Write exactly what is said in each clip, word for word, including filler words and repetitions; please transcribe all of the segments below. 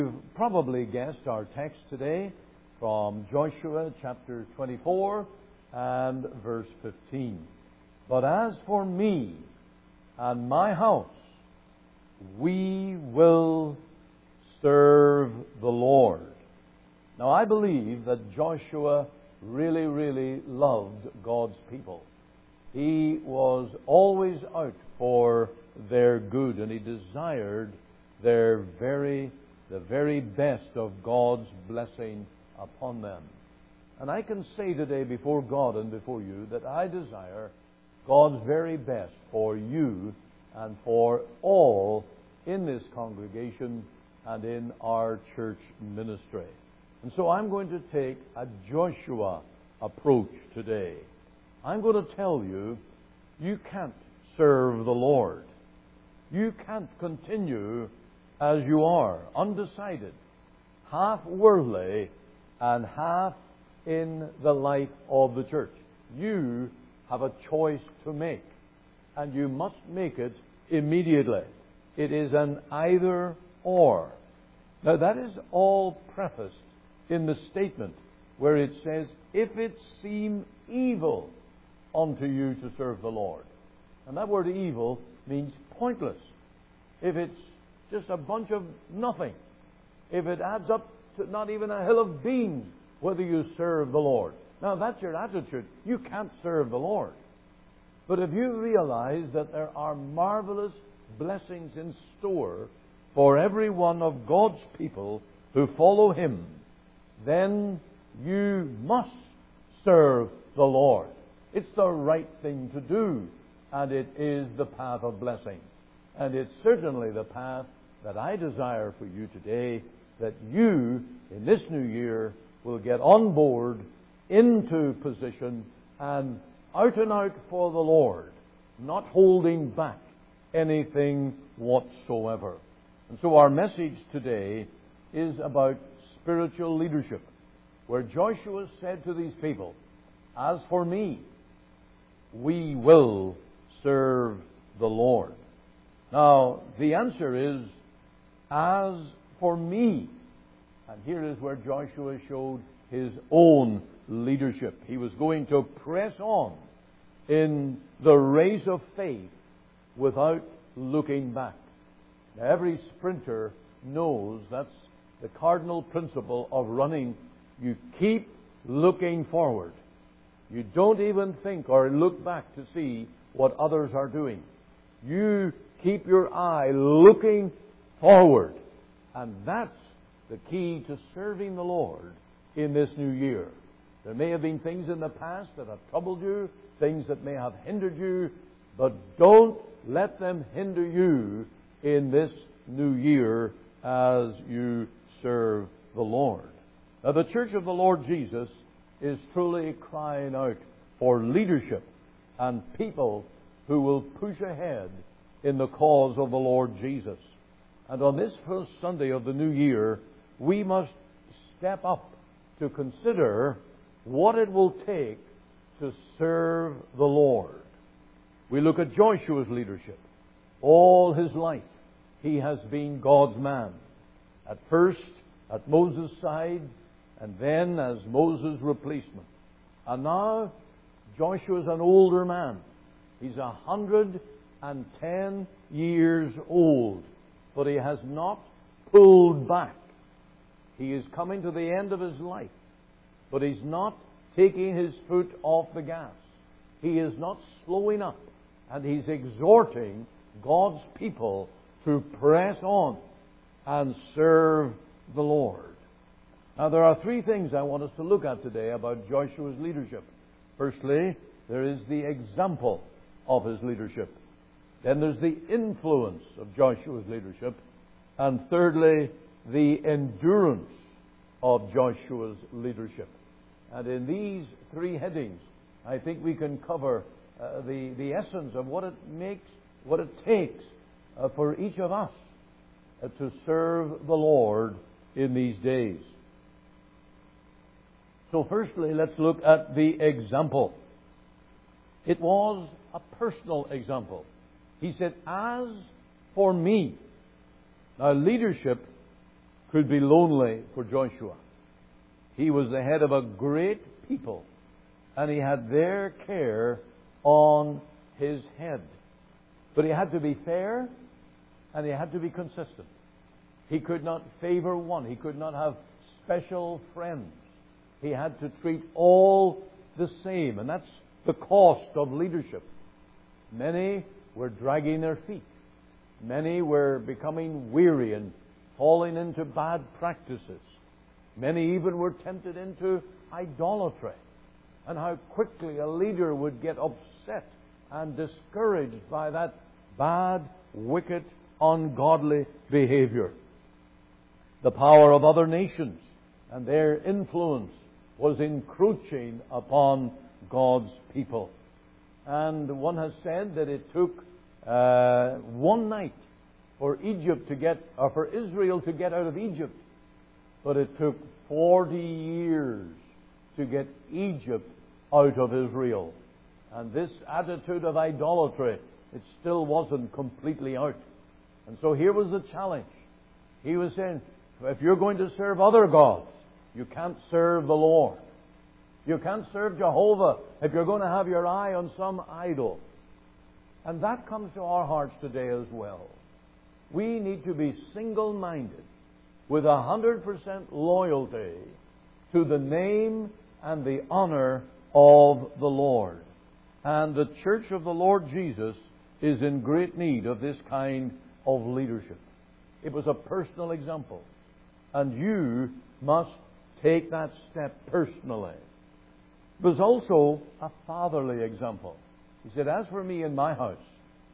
You've probably guessed our text today from Joshua chapter twenty-four and verse fifteen. But as for me and my house, we will serve the Lord. Now, I believe that Joshua really, really loved God's people. He was always out for their good, and he desired their very, the very best of God's blessing upon them. And I can say today before God and before you that I desire God's very best for you and for all in this congregation and in our church ministry. And so I'm going to take a Joshua approach today. I'm going to tell you, you can't serve the Lord. You can't continue as you are, undecided, half worldly and half in the life of the church. You have a choice to make, and you must make it immediately. It is an either or. Now, that is all prefaced in the statement where it says, if it seem evil unto you to serve the Lord. And that word evil means pointless. If it's just a bunch of nothing, if it adds up to not even a hill of beans, whether you serve the Lord. Now, that's your attitude. You can't serve the Lord. But if you realize that there are marvelous blessings in store for every one of God's people who follow Him, then you must serve the Lord. It's the right thing to do, and it is the path of blessing. And it's certainly the path that I desire for you today, that you, in this new year, will get on board, into position, and out and out for the Lord, not holding back anything whatsoever. And so our message today is about spiritual leadership, where Joshua said to these people, as for me, we will serve the Lord. Now, the answer is, as for me. And here is where Joshua showed his own leadership. He was going to press on in the race of faith without looking back. Now, every sprinter knows that's the cardinal principle of running. You keep looking forward. You don't even think or look back to see what others are doing. You keep your eye looking forward. And that's the key to serving the Lord in this new year. There may have been things in the past that have troubled you, things that may have hindered you, but don't let them hinder you in this new year as you serve the Lord. Now, the Church of the Lord Jesus is truly crying out for leadership and people who will push ahead in the cause of the Lord Jesus. And on this first Sunday of the new year, we must step up to consider what it will take to serve the Lord. We look at Joshua's leadership. All his life, he has been God's man. At first, at Moses' side, and then as Moses' replacement. And now, Joshua's an older man. He's a hundred and ten years old. But he has not pulled back. He is coming to the end of his life. But he's not taking his foot off the gas. He is not slowing up. And he's exhorting God's people to press on and serve the Lord. Now, there are three things I want us to look at today about Joshua's leadership. Firstly, there is the example of his leadership. Then there's the influence of Joshua's leadership. And thirdly, the endurance of Joshua's leadership. And in these three headings, I think we can cover uh, the, the essence of what it makes, what it takes uh, for each of us uh, to serve the Lord in these days. So firstly, let's look at the example. It was a personal example. He said, as for me. Now, leadership could be lonely for Joshua. He was the head of a great people, and he had their care on his head. But he had to be fair, and he had to be consistent. He could not favor one. He could not have special friends. He had to treat all the same, and that's the cost of leadership. Many were dragging their feet. Many were becoming weary and falling into bad practices. Many even were tempted into idolatry. And how quickly a leader would get upset and discouraged by that bad, wicked, ungodly behavior. The power of other nations and their influence was encroaching upon God's people. And one has said that it took uh, one night for Egypt to get, or for Israel to get out of Egypt, but it took forty years to get Egypt out of Israel. And this attitude of idolatry, it still wasn't completely out. And so here was the challenge. He was saying, if you're going to serve other gods, you can't serve the Lord. You can't serve Jehovah if you're going to have your eye on some idol. And that comes to our hearts today as well. We need to be single-minded with a hundred percent loyalty to the name and the honor of the Lord. And the Church of the Lord Jesus is in great need of this kind of leadership. It was a personal example. And you must take that step personally. It was also a fatherly example. He said, as for me and my house,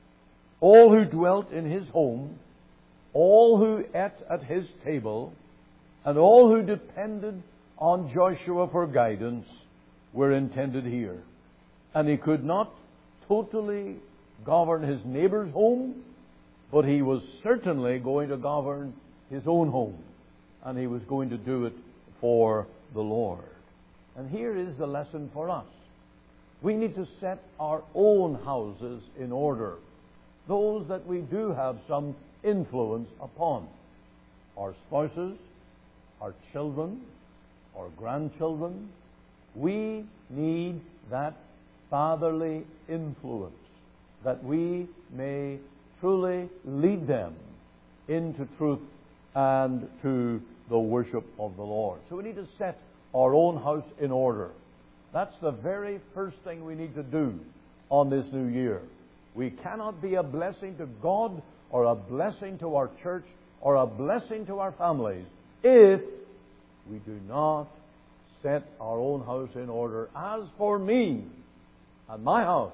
all who dwelt in his home, all who ate at his table, and all who depended on Joshua for guidance were intended here. And he could not totally govern his neighbor's home, but he was certainly going to govern his own home. And he was going to do it for the Lord. And here is the lesson for us. We need to set our own houses in order. Those that we do have some influence upon. Our spouses, our children, our grandchildren. We need that fatherly influence, that we may truly lead them into truth and to the worship of the Lord. So we need to set our own house in order. That's the very first thing we need to do on this new year. We cannot be a blessing to God or a blessing to our church or a blessing to our families if we do not set our own house in order. As for me and my house,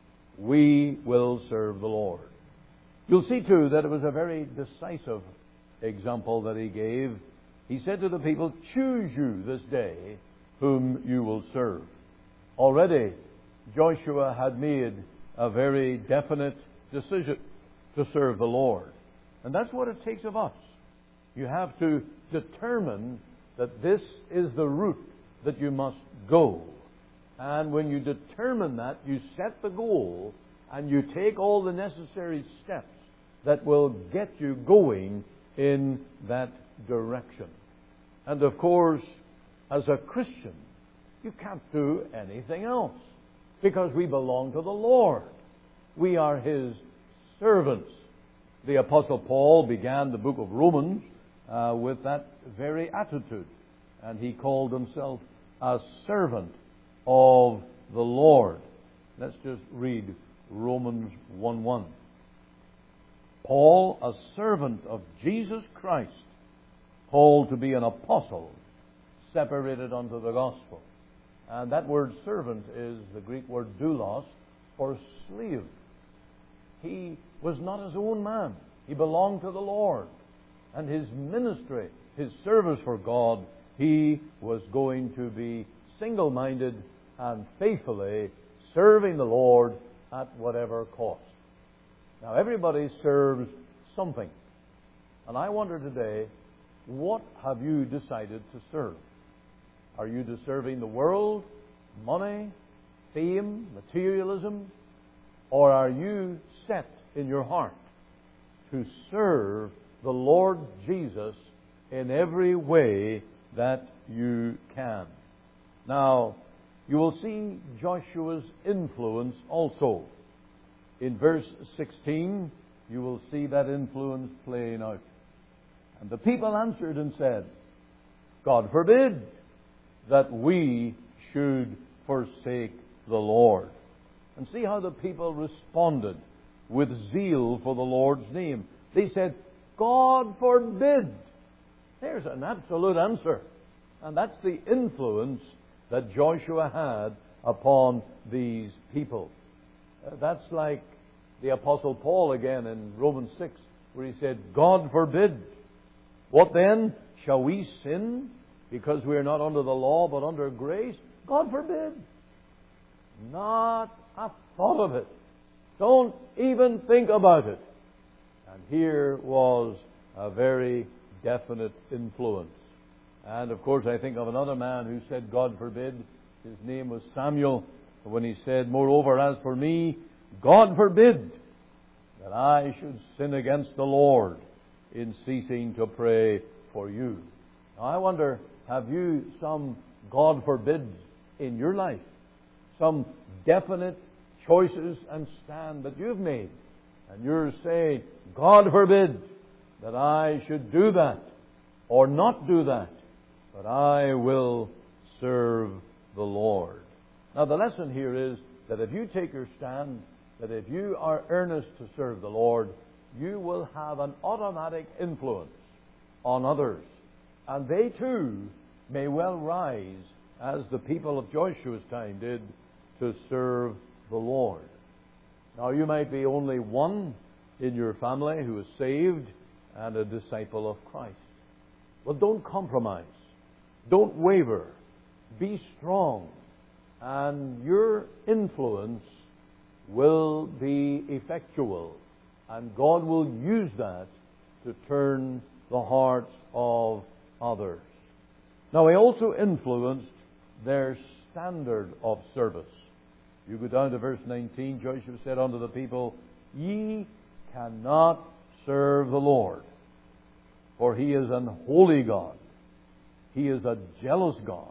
we will serve the Lord. You'll see too that it was a very decisive example that he gave. He said to the people, choose you this day whom you will serve. Already Joshua had made a very definite decision to serve the Lord. And that's what it takes of us. You have to determine that this is the route that you must go. And when you determine that, you set the goal and you take all the necessary steps that will get you going in that direction. And of course, as a Christian, you can't do anything else because we belong to the Lord. We are His servants. The Apostle Paul began the book of Romans uh, with that very attitude. And he called himself a servant of the Lord. Let's just read Romans one one. Paul, a servant of Jesus Christ, called to be an apostle, separated unto the gospel. And that word servant is the Greek word doulos, or slave. He was not his own man. He belonged to the Lord. And his ministry, his service for God, he was going to be single-minded and faithfully serving the Lord at whatever cost. Now, everybody serves something. And I wonder today, what have you decided to serve? Are you serving the world, money, fame, materialism? Or are you set in your heart to serve the Lord Jesus in every way that you can. Now, you will see Joshua's influence also. In verse sixteen, you will see that influence playing out. And the people answered and said, God forbid that we should forsake the Lord. And see how the people responded with zeal for the Lord's name. They said, God forbid. There's an absolute answer. And that's the influence that Joshua had upon these people. Uh, that's like the Apostle Paul again in Romans six, where he said, God forbid. What then? Shall we sin because we are not under the law but under grace? God forbid. Not a thought of it. Don't even think about it. And here was a very definite influence. And of course I think of another man who said, God forbid. His name was Samuel. When he said, moreover, as for me, God forbid that I should sin against the Lord in ceasing to pray for you. Now I wonder, have you some God forbids in your life? Some definite choices and stand that you've made. And you're saying, God forbid that I should do that or not do that, but I will serve the Lord. Now the lesson here is that if you take your stand, that if you are earnest to serve the Lord, you will have an automatic influence on others. And they too may well rise, as the people of Joshua's time did, to serve the Lord. Now you might be only one in your family who is saved and a disciple of Christ. Well, don't compromise. Don't waver. Be strong. And your influence will be effectual. And God will use that to turn the hearts of others. Now, He also influenced their standard of service. You go down to verse nineteen, Joshua said unto the people, Ye cannot serve the Lord, for He is an holy God. He is a jealous God.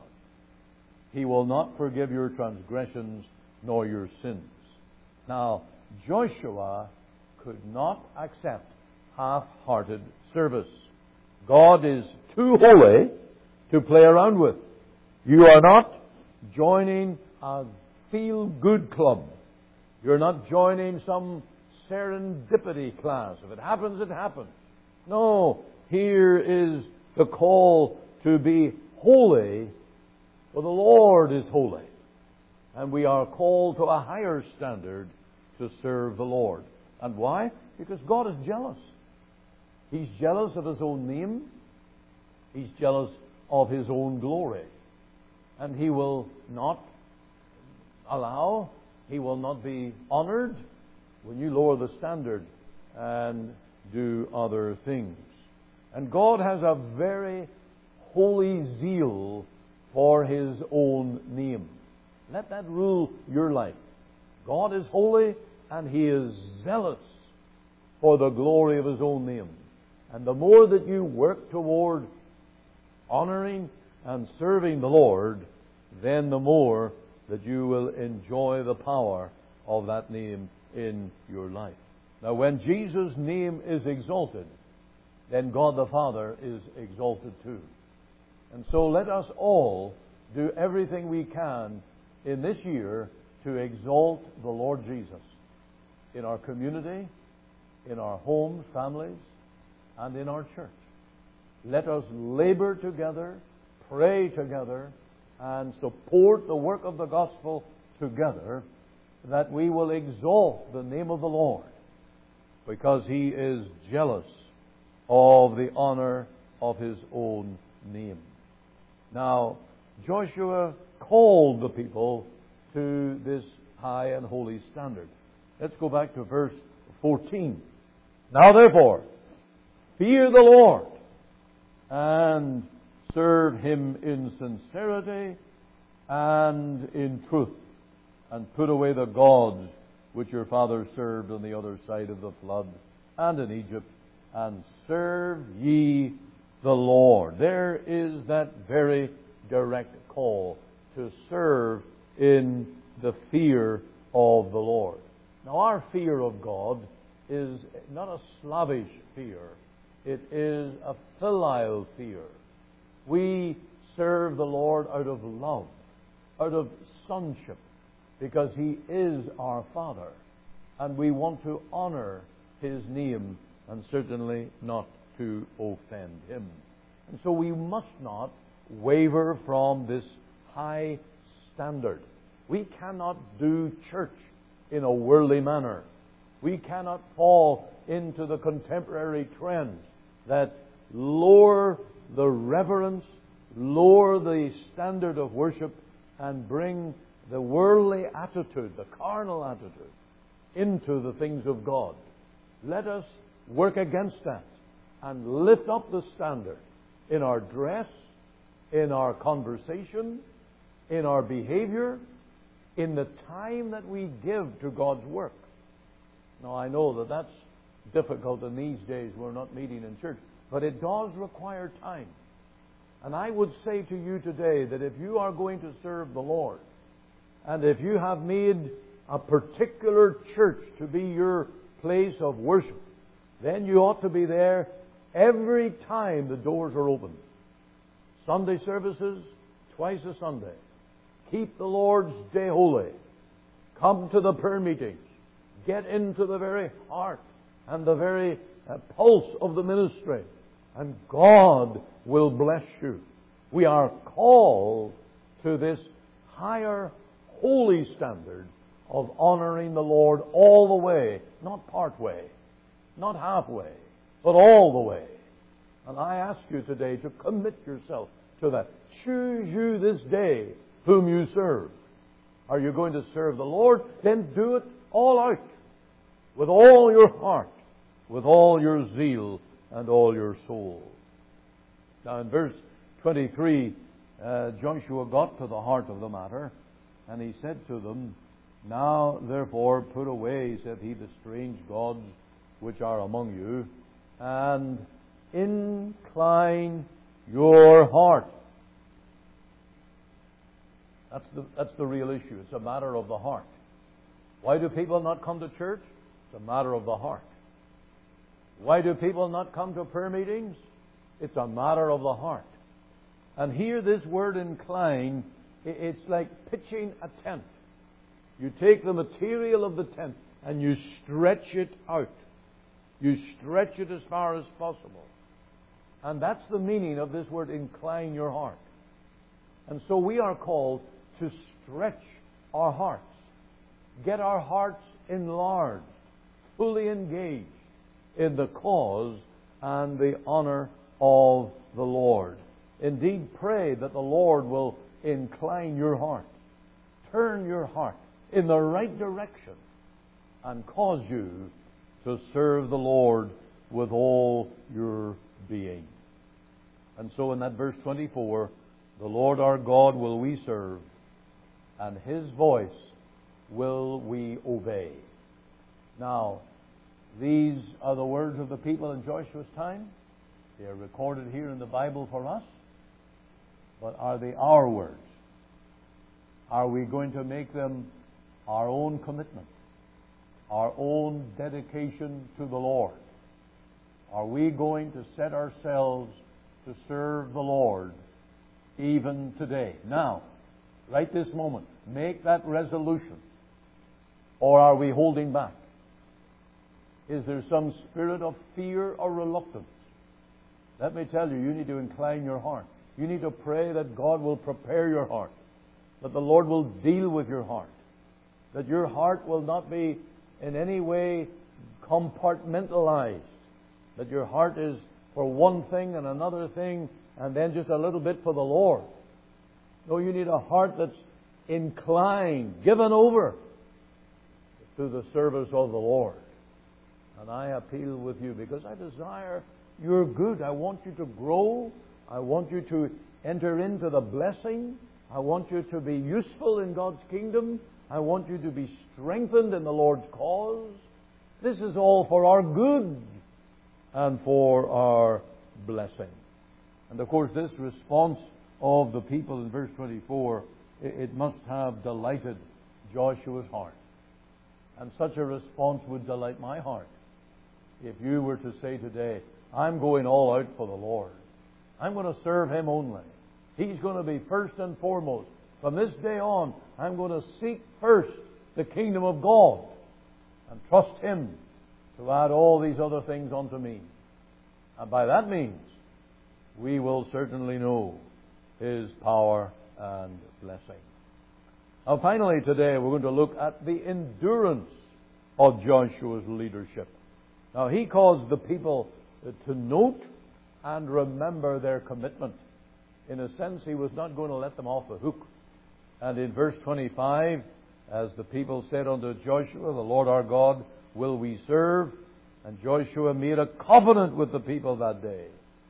He will not forgive your transgressions nor your sins. Now, Joshua could not accept half-hearted service. God is too holy to play around with. You are not joining a feel-good club. You're not joining some serendipity class. If it happens, it happens. No, here is the call to be holy, for the Lord is holy. And we are called to a higher standard to serve the Lord. And why? Because God is jealous. He's jealous of His own name. He's jealous of His own glory. And He will not allow, He will not be honored when you lower the standard and do other things. And God has a very holy zeal for His own name. Let that rule your life. God is holy and He is zealous for the glory of His own name. And the more that you work toward honoring and serving the Lord, then the more that you will enjoy the power of that name in your life. Now, when Jesus' name is exalted, then God the Father is exalted too. And so let us all do everything we can in this year to exalt the Lord Jesus in our community, in our homes, families, and in our church. Let us labor together, pray together, and support the work of the gospel together, that we will exalt the name of the Lord, because He is jealous of the honor of His own name. Now, Joshua called the people to this high and holy standard. Let's go back to verse fourteen. Now therefore, fear the Lord and serve Him in sincerity and in truth, and put away the gods which your fathers served on the other side of the flood and in Egypt, and serve ye the Lord. There is that very direct call to serve in the fear of the Lord. Now, our fear of God is not a slavish fear. It is a filial fear. We serve the Lord out of love, out of sonship, because He is our Father. And we want to honor His name and certainly not to offend Him. And so we must not waver from this high standard. We cannot do church in a worldly manner. We cannot fall into the contemporary trends that lower the reverence, lower the standard of worship, and bring the worldly attitude, the carnal attitude, into the things of God. Let us work against that and lift up the standard in our dress, in our conversation, in our behavior, in the time that we give to God's work. Now, I know that that's difficult in these days. We're not meeting in church. But it does require time. And I would say to you today that if you are going to serve the Lord, and if you have made a particular church to be your place of worship, then you ought to be there every time the doors are open. Sunday services, twice a Sunday. Keep the Lord's day holy. Come to the prayer meetings. Get into the very heart and the very uh, pulse of the ministry. And God will bless you. We are called to this higher, holy standard of honoring the Lord all the way, not part way, not halfway, but all the way. And I ask you today to commit yourself to that. Choose you this day whom you serve. Are you going to serve the Lord? Then do it all out, with all your heart, with all your zeal, and all your soul. Now in verse twenty-three, uh, Joshua got to the heart of the matter, and he said to them, Now therefore put away, said he, the strange gods which are among you, and incline your heart. That's the, that's the real issue. It's a matter of the heart. Why do people not come to church? It's a matter of the heart. Why do people not come to prayer meetings? It's a matter of the heart. And here this word incline, it's like pitching a tent. You take the material of the tent and you stretch it out. You stretch it as far as possible. And that's the meaning of this word, incline your heart. And so we are called to stretch our hearts. Get our hearts enlarged, fully engaged in the cause and the honor of the Lord. Indeed, pray that the Lord will incline your heart, turn your heart in the right direction, and cause you to serve the Lord with all your being. And so in that verse twenty-four, the Lord our God will we serve, and His voice will we obey. Now, these are the words of the people in Joshua's time. They are recorded here in the Bible for us. But are they our words? Are we going to make them our own commitment? Our own dedication to the Lord? Are we going to set ourselves to serve the Lord even today? Now, right this moment, make that resolution. Or are we holding back? Is there some spirit of fear or reluctance? Let me tell you, you need to incline your heart. You need to pray that God will prepare your heart, that the Lord will deal with your heart, that your heart will not be in any way compartmentalized, that your heart is for one thing and another thing and then just a little bit for the Lord. No, you need a heart that's inclined, given over to the service of the Lord. And I appeal with you because I desire your good. I want you to grow. I want you to enter into the blessing. I want you to be useful in God's kingdom. I want you to be strengthened in the Lord's cause. This is all for our good and for our blessing. And of course, this response of the people in verse twenty-four, it must have delighted Joshua's heart. And such a response would delight my heart. If you were to say today, I'm going all out for the Lord. I'm going to serve Him only. He's going to be first and foremost. From this day on, I'm going to seek first the kingdom of God and trust Him to add all these other things unto me. And by that means, we will certainly know His power and blessing. Now finally today, we're going to look at the endurance of Joshua's leadership. Now he caused the people to note and remember their commitment. In a sense, he was not going to let them off the hook. And in verse twenty-five, as the people said unto Joshua, the Lord our God will we serve. And Joshua made a covenant with the people that day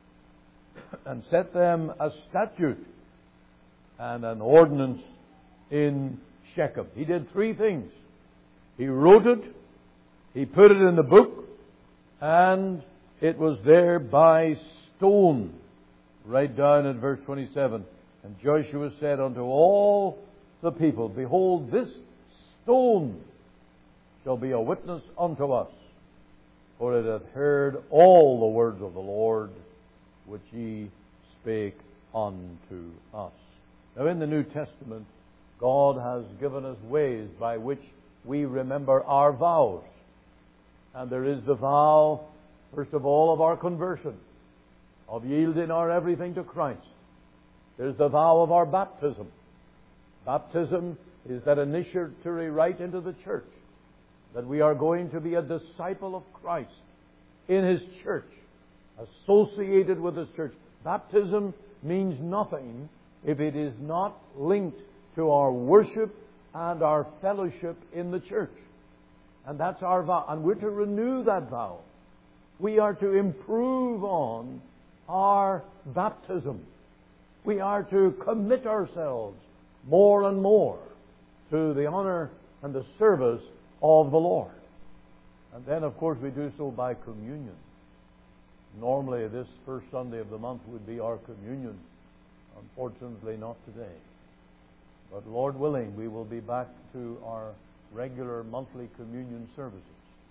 and set them a statute and an ordinance in Shechem. He did three things. He wrote it, he put it in the book, and it was there by stone. Right down in verse twenty-seven. And Joshua said unto all the people, behold, this stone shall be a witness unto us, for it hath heard all the words of the Lord which ye spake unto us. Now in the New Testament, God has given us ways by which we remember our vows. And there is the vow, first of all, of our conversion, of yielding our everything to Christ. There's the vow of our baptism. Baptism is that initiatory rite into the church, that we are going to be a disciple of Christ in His church, associated with His church. Baptism means nothing if it is not linked to our worship and our fellowship in the church. And that's our vow. And we're to renew that vow. We are to improve on our baptism. We are to commit ourselves more and more to the honor and the service of the Lord. And then, of course, we do so by communion. Normally, this first Sunday of the month would be our communion. Unfortunately, not today. But Lord willing, we will be back to our regular monthly communion services.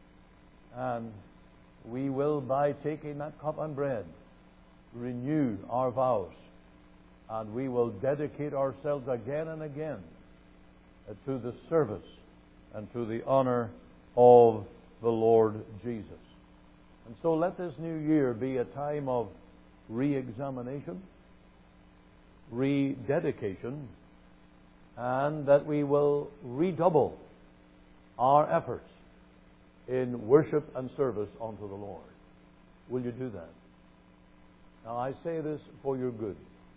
And we will, by taking that cup and bread, renew our vows. And we will dedicate ourselves again and again to the service and to the honor of the Lord Jesus. And so let this new year be a time of re-examination, rededication, and that we will redouble our efforts in worship and service unto the Lord. Will you do that? Now I say this for your good.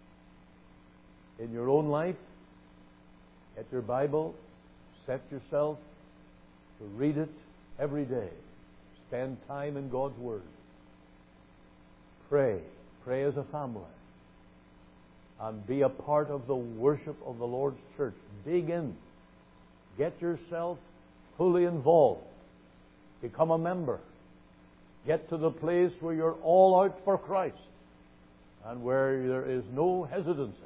In your own life, get your Bible, set yourself to read it every day. Spend time in God's Word. Pray. Pray as a family. And be a part of the worship of the Lord's church. Dig in. Get yourself fully involved. Become a member. Get to the place where you're all out for Christ and where there is no hesitancy.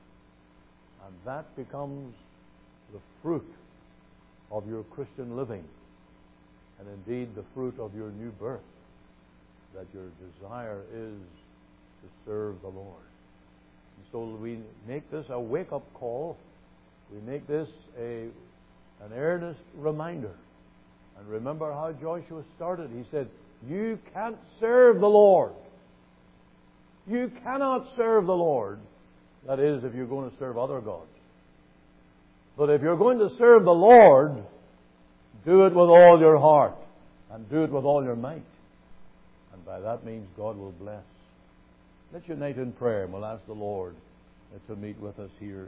And that becomes the fruit of your Christian living, and indeed the fruit of your new birth, that your desire is to serve the Lord. And so we make this a wake-up call. We make this a, an earnest reminder. And remember how Joshua started. He said, you can't serve the Lord. You cannot serve the Lord. That is, if you're going to serve other gods. But if you're going to serve the Lord, do it with all your heart. And do it with all your might. And by that means God will bless. Let's unite in prayer, and we'll ask the Lord to meet with us here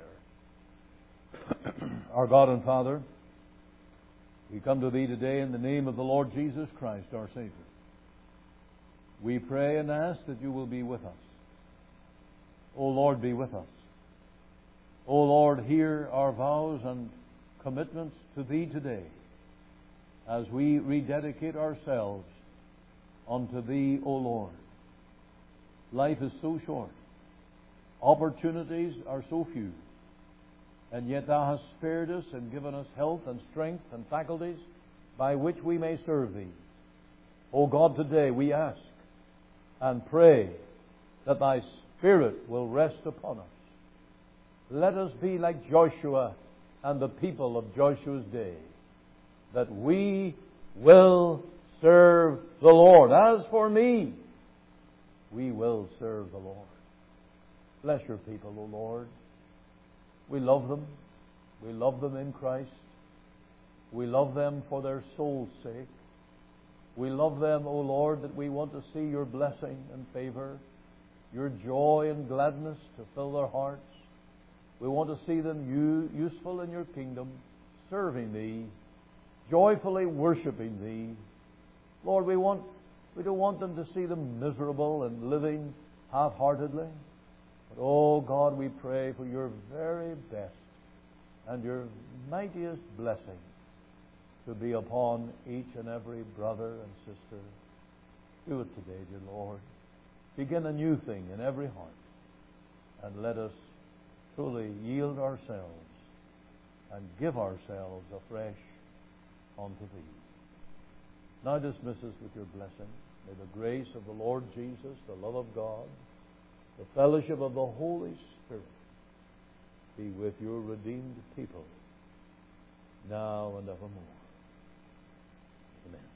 in prayer. Our God and Father, we come to Thee today in the name of the Lord Jesus Christ, our Savior. We pray and ask that You will be with us. O Lord, be with us. O Lord, hear our vows and commitments to Thee today as we rededicate ourselves unto Thee, O Lord. Life is so short. Opportunities are so few. And yet Thou hast spared us and given us health and strength and faculties by which we may serve Thee. O God, today we ask and pray that Thy Spirit will rest upon us. Let us be like Joshua and the people of Joshua's day, that we will serve the Lord. As for me, we will serve the Lord. Bless your people, O Lord. We love them. We love them in Christ. We love them for their soul's sake. We love them, O Lord, that we want to see your blessing and favor, your joy and gladness to fill their hearts. We want to see them useful in your kingdom, serving Thee, joyfully worshiping Thee. Lord, we want we don't want them to see them miserable and living half-heartedly. But, oh God, we pray for your very best and your mightiest blessing to be upon each and every brother and sister. Do it today, dear Lord. Begin a new thing in every heart. And let us truly yield ourselves and give ourselves afresh unto Thee. Now dismiss us with your blessing. May the grace of the Lord Jesus, the love of God, the fellowship of the Holy Spirit be with your redeemed people now and evermore. Amen.